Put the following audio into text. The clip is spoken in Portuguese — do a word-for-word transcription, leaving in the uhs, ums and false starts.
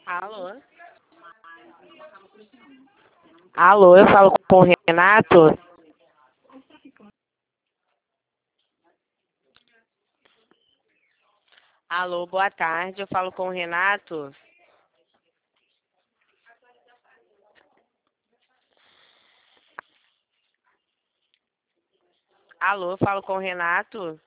Alô? Alô, eu falo com o Renato? Alô, boa tarde, eu falo com o Renato? Alô, eu falo com o Renato?